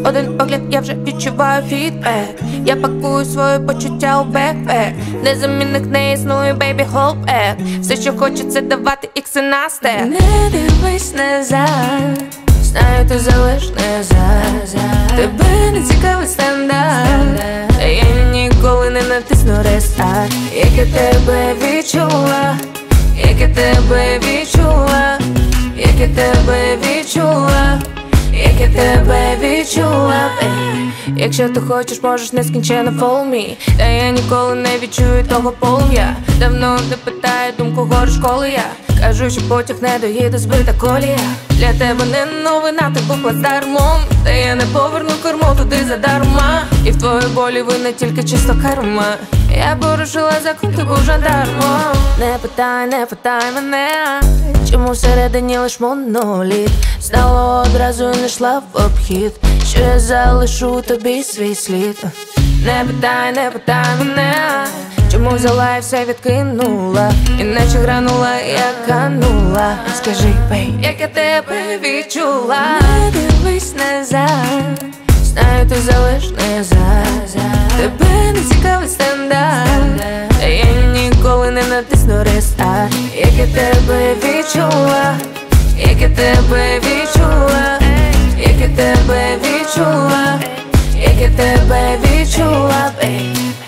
один погляд, я вже відчуваю фідбек. Я пакую свої почуття у бекпек. Незамінних не існує, baby, hold back. Все, що хочеться давати ікси на стек. Не дивись назад, знаю, ти залиш назад. Тебе не цікавий стандарт, та я ніколи не натисну рестарт. Як я тебе відчула, як я тебе відчула, як я тебе відчула, як я тебе відчула, якщо ти хочеш, можеш нескінченно follow me. Та я ніколи не відчую того полум'я. Давно не питаю думку, гориш коли я кажу, що потяг не доїде, збита колія. Для тебе не новина, ти був плацдармом. Та я не поверну кермо туди задарма. І в твоїй болі винна тільки чисто карма. Я порушила закон, ти був жандармом. Не питай мене, чому всередині лиш моноліт. Знала одразу і не йшла в обхід, що я залишу тобі свій слід. Не питай мене, чому взяла і все відкинула, іначе гранула, як канула. Скажи, бей, як я тебе відчула. Не дивись назад, знаю, ти залиш назад. Тебе не цікавий стандарт, та я ніколи не натисну рестарт. Як я тебе відчула, як я тебе відчула, як я тебе відчула, як я тебе відчула, бей.